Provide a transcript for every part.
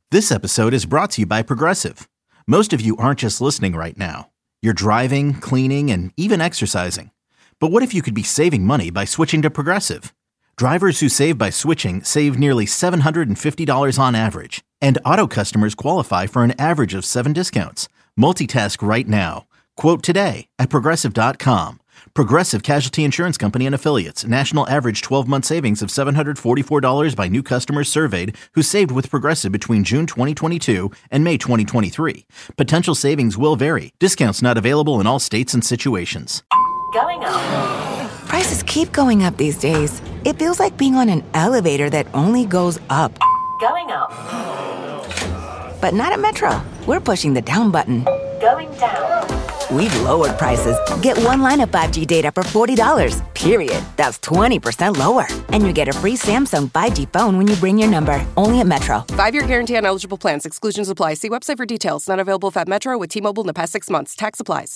This episode is brought to you by Progressive. Most of you aren't just listening right now. You're driving, cleaning, and even exercising. But what if you could be saving money by switching to Progressive? Drivers who save by switching save nearly $750 on average. And auto customers qualify for an average of 7 discounts. Multitask right now. Quote today at Progressive.com. Progressive Casualty Insurance Company and Affiliates. National average 12-month savings of $744 by new customers surveyed who saved with Progressive between June 2022 and May 2023. Potential savings will vary. Discounts not available in all states and situations. Going up. Prices keep going up these days. It feels like being on an elevator that only goes up. Going up. But not at Metro. We're pushing the down button. Going down. We've lowered prices. Get one line of 5G data for $40, period. That's 20% lower. And you get a free Samsung 5G phone when you bring your number. Only at Metro. 5-year guarantee on eligible plans. Exclusions apply. See website for details. Not available at Metro with T-Mobile in the past 6 months. Tax applies.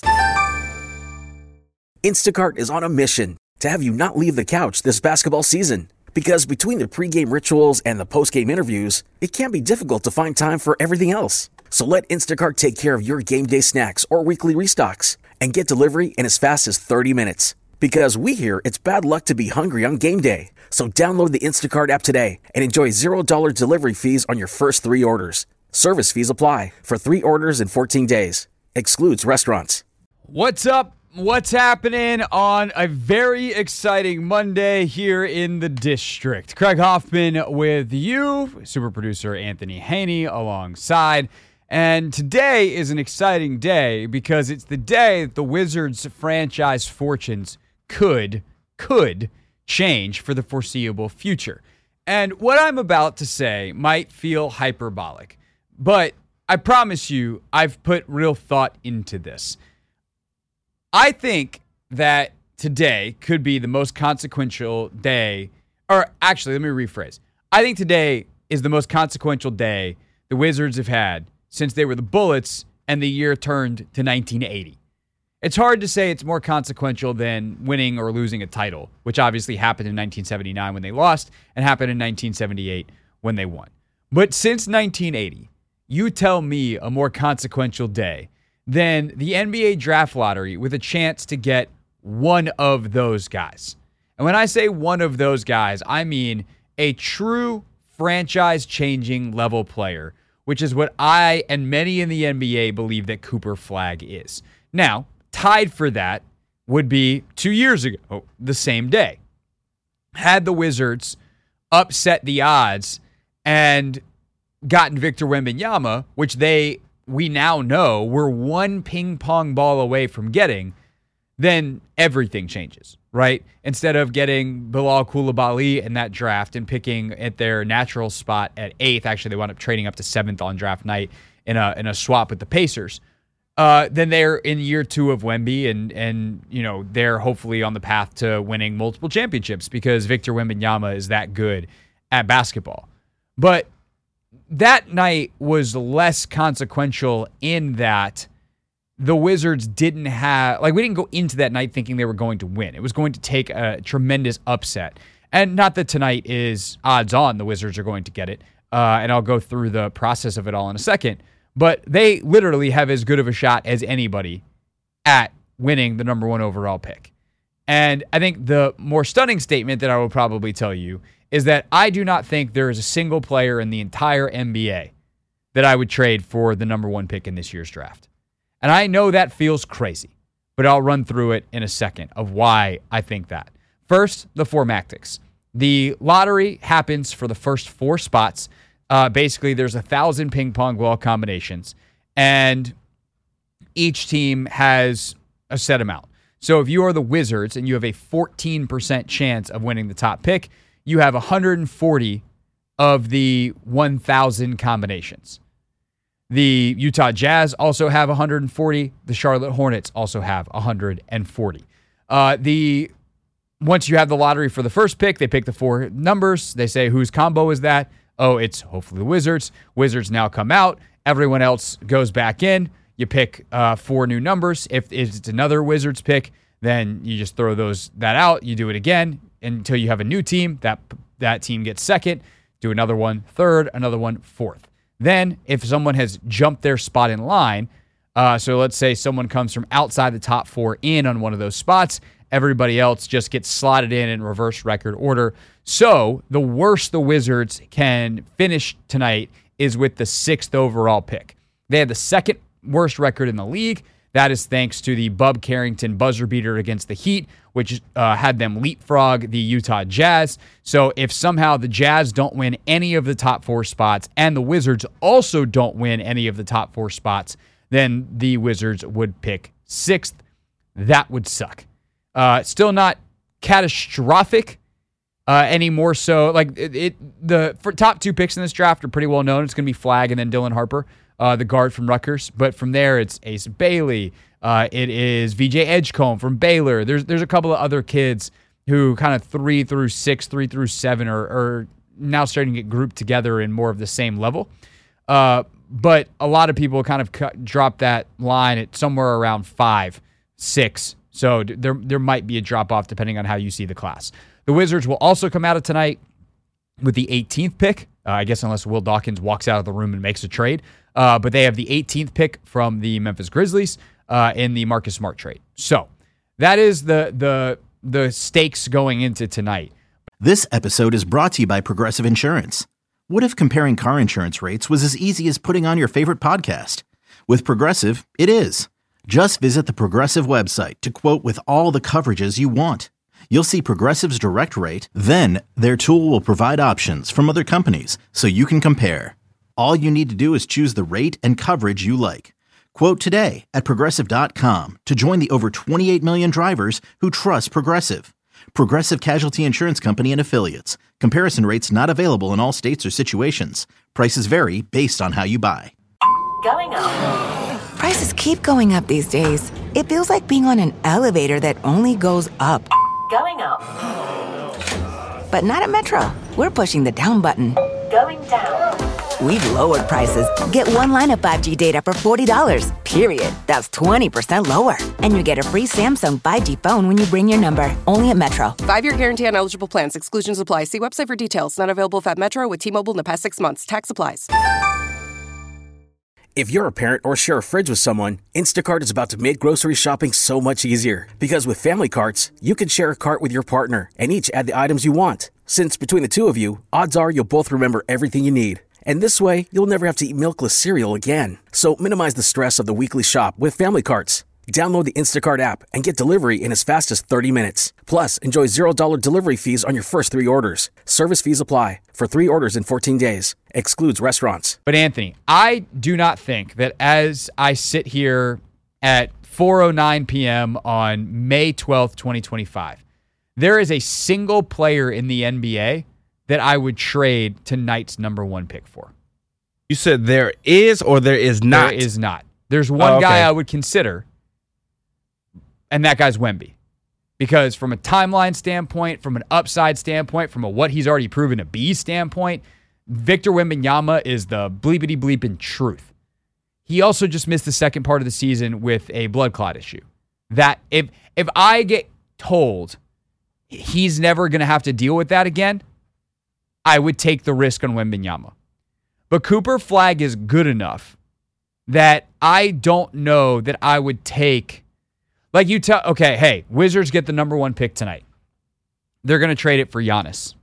Instacart is on a mission to have you not leave the couch this basketball season. Because between the pregame rituals and the postgame interviews, it can be difficult to find time for everything else. So let Instacart take care of your game day snacks or weekly restocks and get delivery in as fast as 30 minutes. Because we hear it's bad luck to be hungry on game day. So download the Instacart app today and enjoy $0 delivery fees on your first 3 orders. Service fees apply for 3 orders in 14 days. Excludes restaurants. What's up? What's happening on a very exciting Monday here in the district? Craig Hoffman with you, super producer Anthony Haney alongside. And today is an exciting day because it's the day that the Wizards franchise fortunes could change for the foreseeable future. And what I'm about to say might feel hyperbolic, but I promise you I've put real thought into this. I think that today could be the most consequential day, or actually, let me rephrase. I think today is the most consequential day the Wizards have had since they were the Bullets and the year turned to 1980. It's hard to say it's more consequential than winning or losing a title, which obviously happened in 1979 when they lost and happened in 1978 when they won. But since 1980, you tell me a more consequential day than the NBA draft lottery with a chance to get one of those guys. And when I say one of those guys, I mean a true franchise-changing level player, which is what I and many in the NBA believe that Cooper Flagg is. Now, tied for that would be 2 years ago, the same day. Had the Wizards upset the odds and gotten Victor Wembanyama, which we now know we're one ping pong ball away from getting, then everything changes, right? Instead of getting Bilal Coulibaly in that draft and picking at their natural spot at 8th, actually they wound up trading up to 7th on draft night in a swap with the Pacers. Then they're in year 2 of Wemby, and you know they're hopefully on the path to winning multiple championships because Victor Wembanyama is that good at basketball. But that night was less consequential in that the Wizards didn't have, we didn't go into that night thinking they were going to win. It was going to take a tremendous upset. And not that tonight is odds on the Wizards are going to get it. And I'll go through the process of it all in a second. But they literally have as good of a shot as anybody at winning the number 1 overall pick. And I think the more stunning statement that I will probably tell you is that I do not think there is a single player in the entire NBA that I would trade for the number 1 pick in this year's draft. And I know that feels crazy, but I'll run through it in a second of why I think that. First, the formatics. The lottery happens for the first 4 spots. Basically, there's 1,000 ping pong ball combinations, and each team has a set amount. So if you are the Wizards and you have a 14% chance of winning the top pick, you have 140 of the 1,000 combinations. The Utah Jazz also have 140. The Charlotte Hornets also have 140. Once you have the lottery for the first pick, they pick the 4 numbers. They say, whose combo is that? Oh, it's hopefully the Wizards. Wizards now come out. Everyone else goes back in. You pick 4 new numbers. If it's another Wizards pick, then you just throw that out. You do it again until you have a new team. That team gets second. Do another one third, another one fourth. Then, if someone has jumped their spot in line, so let's say someone comes from outside the top 4 in on one of those spots, everybody else just gets slotted in reverse record order. So the worst the Wizards can finish tonight is with the 6th overall pick. They had the 2nd worst record in the league. That is thanks to the Bub Carrington buzzer beater against the Heat, which had them leapfrog the Utah Jazz. So if somehow the Jazz don't win any of the top 4 spots and the Wizards also don't win any of the top 4 spots, then the Wizards would pick 6th. That would suck. Still not catastrophic anymore. So like the top 2 picks in this draft are pretty well known. It's going to be Flagg and then Dylan Harper, the guard from Rutgers. But from there, it's Ace Bailey. It is VJ Edgecombe from Baylor. There's a couple of other kids who kind of 3 through 6, 3 through 7 are now starting to get grouped together in more of the same level. But a lot of people kind of drop that line at somewhere around 5, 6. So there might be a drop-off depending on how you see the class. The Wizards will also come out of tonight with the 18th pick, I guess unless Will Dawkins walks out of the room and makes a trade. But they have the 18th pick from the Memphis Grizzlies in the Marcus Smart trade. So that is the stakes going into tonight. This episode is brought to you by Progressive Insurance. What if comparing car insurance rates was as easy as putting on your favorite podcast? With Progressive, it is. Just visit the Progressive website to quote with all the coverages you want. You'll see Progressive's direct rate, then their tool will provide options from other companies so you can compare. All you need to do is choose the rate and coverage you like. Quote today at Progressive.com to join the over 28 million drivers who trust Progressive. Progressive Casualty Insurance Company and Affiliates. Comparison rates not available in all states or situations. Prices vary based on how you buy. Going up. Prices keep going up these days. It feels like being on an elevator that only goes up. Going up. But not at Metro. We're pushing the down button. Going down. We've lowered prices. Get one line of 5G data for $40, period. That's 20% lower. And you get a free Samsung 5G phone when you bring your number. Only at Metro. 5-year guarantee on eligible plans. Exclusions apply. See website for details. Not available at Metro with T-Mobile in the past 6 months. Tax applies. If you're a parent or share a fridge with someone, Instacart is about to make grocery shopping so much easier. Because with Family Carts, you can share a cart with your partner and each add the items you want. Since between the two of you, odds are you'll both remember everything you need. And this way, you'll never have to eat milkless cereal again. So minimize the stress of the weekly shop with Family Carts. Download the Instacart app and get delivery in as fast as 30 minutes. Plus, enjoy $0 delivery fees on your first 3 orders. Service fees apply. For 3 orders in 14 days. Excludes restaurants. But Anthony, I do not think that as I sit here at 4:09 p.m. on May 12th, 2025, there is a single player in the NBA that I would trade tonight's number 1 pick for. You said there is or there is not? There is not. There's one guy I would consider, and that guy's Wemby. Because from a timeline standpoint, from an upside standpoint, from a what he's already proven to be standpoint, Victor Wembanyama is the bleepity bleeping truth. He also just missed the second part of the season with a blood clot issue. That if I get told he's never going to have to deal with that again, I would take the risk on Wembanyama. But Cooper Flagg is good enough that I don't know that I would take. Like you tell, okay, hey, Wizards get the number 1 pick tonight. They're going to trade it for Giannis.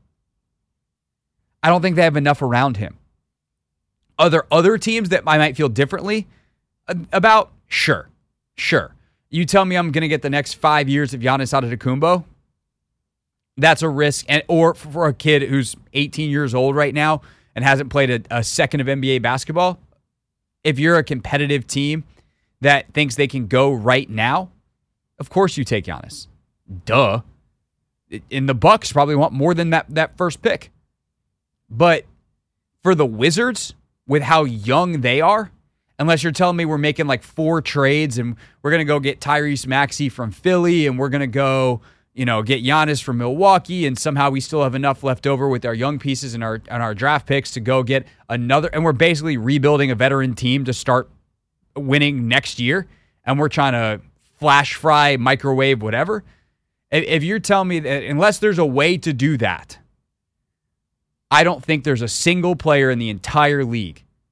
I don't think they have enough around him. Are there other teams that I might feel differently about? Sure. You tell me I'm going to get the next 5 years of Giannis Antetokounmpo? That's a risk. Or for a kid who's 18 years old right now and hasn't played a second of NBA basketball, if you're a competitive team that thinks they can go right now, of course you take Giannis. Duh. And the Bucks probably want more than that first pick. But for the Wizards, with how young they are, unless you're telling me we're making like 4 trades and we're going to go get Tyrese Maxey from Philly and we're going to go, get Giannis from Milwaukee and somehow we still have enough left over with our young pieces and our draft picks to go get another, and we're basically rebuilding a veteran team to start winning next year, and we're trying to flash fry, microwave, whatever. If you're telling me that unless there's a way to do that, I don't think there's a single player in the entire league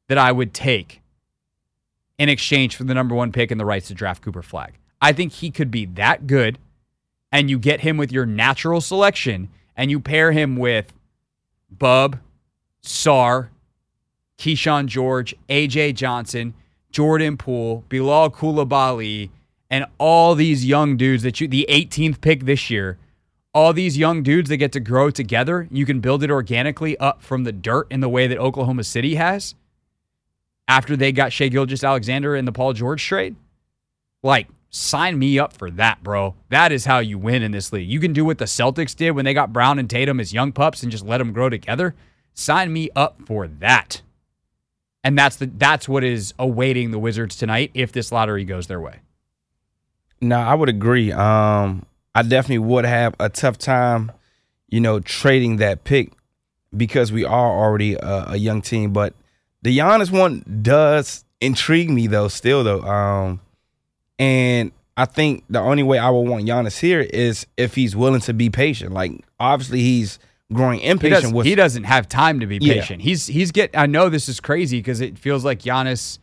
that I would take in exchange for the number 1 pick and the rights to draft Cooper Flagg. I think he could be that good, and you get him with your natural selection, and you pair him with Bub, Sarr, Keyshawn George, A.J. Johnson, Jordan Poole, Bilal Coulibaly, and all these young dudes that the 18th pick this year, all these young dudes that get to grow together. You can build it organically up from the dirt in the way that Oklahoma City has after they got Shai Gilgeous-Alexander in the Paul George trade. Like, sign me up for that, bro. That is how you win in this league. You can do what the Celtics did when they got Brown and Tatum as young pups and just let them grow together. Sign me up for that. And that's what is awaiting the Wizards tonight if this lottery goes their way. No, I would agree. I definitely would have a tough time, trading that pick because we are already a young team. But the Giannis one does intrigue me, still. And I think the only way I would want Giannis here is if he's willing to be patient. Like, obviously, he's growing impatient. He doesn't have time to be patient. Yeah. I know this is crazy because it feels like Giannis,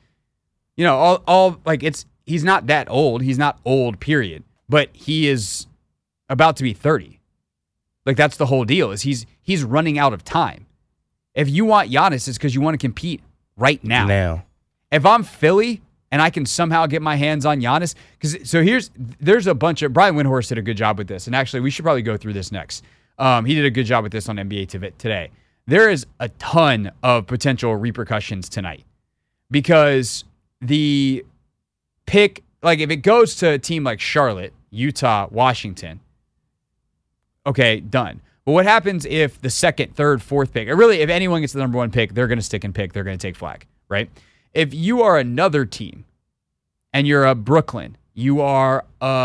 he's not that old. He's not old, period. But he is about to be 30. Like, that's the whole deal, is he's running out of time. If you want Giannis, it's because you want to compete right now. If I'm Philly and I can somehow get my hands on Giannis, there's a bunch of, Brian Windhorst did a good job with this, and actually we should probably go through this next. He did a good job with this on NBA today. There is a ton of potential repercussions tonight because the pick, like if it goes to a team like Charlotte, Utah, Washington, okay, done. But what happens if the 2nd, 3rd, 4th pick, or really if anyone gets the number 1 pick, they're going to stick and pick, they're going to take Flagg, right? If you are another team and you're a Brooklyn, you are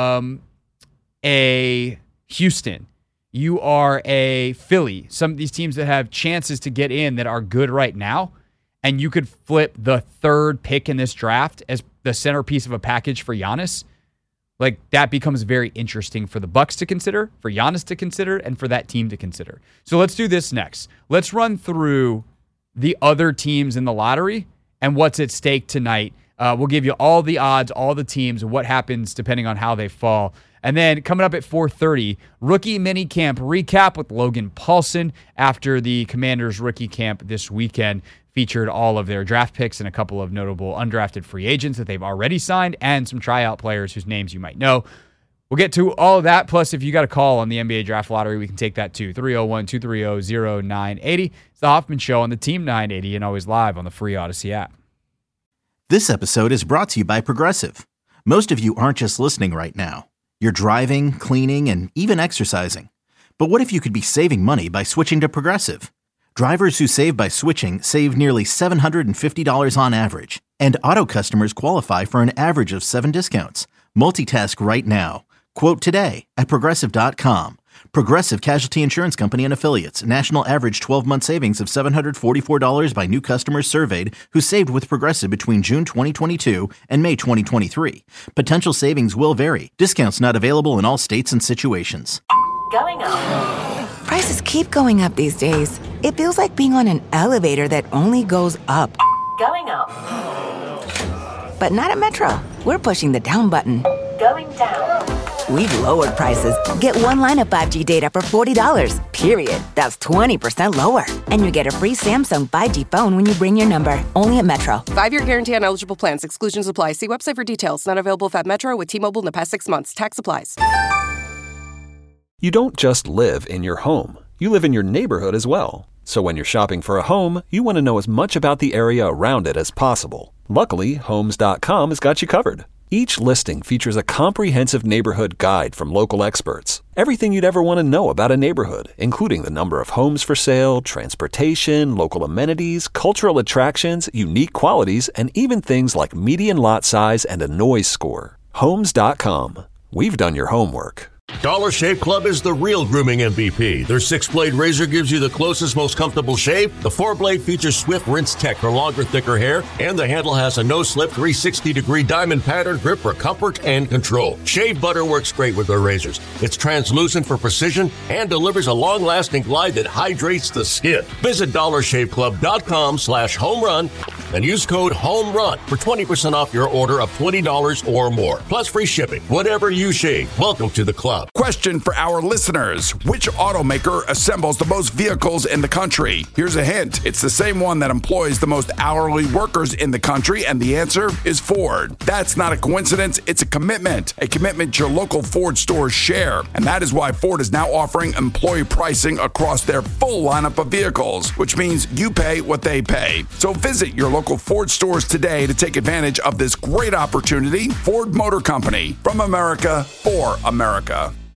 a Houston, you are a Philly, some of these teams that have chances to get in that are good right now, and you could flip the 3rd pick in this draft as the centerpiece of a package for Giannis, like that becomes very interesting for the Bucks to consider, for Giannis to consider, and for that team to consider. So let's do this next. Let's run through the other teams in the lottery and what's at stake tonight. We'll give you all the odds, all the teams, and what happens depending on how they fall. And then coming up at 4:30, rookie mini camp recap with Logan Paulson after the Commanders rookie camp this weekend featured all of their draft picks and a couple of notable undrafted free agents that they've already signed and some tryout players whose names you might know. We'll get to all of that. Plus, if you got a call on the NBA Draft Lottery, we can take that too. 301-230-0980. It's the Hoffman Show on the Team 980 and always live on the free Odyssey app. This episode is brought to you by Progressive. Most of you aren't just listening right now. You're driving, cleaning, and even exercising. But what if you could be saving money by switching to Progressive? Drivers who save by switching save nearly $750 on average. And auto customers qualify for an average of 7 discounts. Multitask right now. Quote today at Progressive.com. Progressive Casualty Insurance Company and Affiliates. National average 12-month savings of $744 by new customers surveyed who saved with Progressive between June 2022 and May 2023. Potential savings will vary. Discounts not available in all states and situations. Going up. Prices keep going up these days. It feels like being on an elevator that only goes up. Going up. But not at Metro. We're pushing the down button. Going down. We've lowered prices. Get one line of 5G data for $40, period. That's 20% lower. And you get a free Samsung 5G phone when you bring your number. Only at Metro. 5-year guarantee on eligible plans. Exclusions apply. See website for details. Not available if at Metro with T-Mobile in the past 6 months. Tax applies. You don't just live in your home. You live in your neighborhood as well. So when you're shopping for a home, you want to know as much about the area around it as possible. Luckily, Homes.com has got you covered. Each listing features a comprehensive neighborhood guide from local experts. Everything you'd ever want to know about a neighborhood, including the number of homes for sale, transportation, local amenities, cultural attractions, unique qualities, and even things like median lot size and a noise score. Homes.com. We've done your homework. Dollar Shave Club is the real grooming MVP. Their 6-blade razor gives you the closest, most comfortable shave. The 4-blade features swift rinse tech for longer, thicker hair. And the handle has a no-slip 360-degree diamond pattern grip for comfort and control. Shave butter works great with their razors. It's translucent for precision and delivers a long-lasting glide that hydrates the skin. Visit DollarShaveClub.com/home run Then use code HOMERUN for 20% off your order of $20 or more. Plus free shipping. Whatever you shave, welcome to the club. Question for our listeners. Which automaker assembles the most vehicles in the country? Here's a hint. It's the same one that employs the most hourly workers in the country, and the answer is Ford. That's not a coincidence. It's a commitment your local Ford stores share. And that is why Ford is now offering employee pricing across their full lineup of vehicles, which means you pay what they pay. So visit your local Ford stores today to take advantage of this great opportunity. Ford Motor Company, from America for America.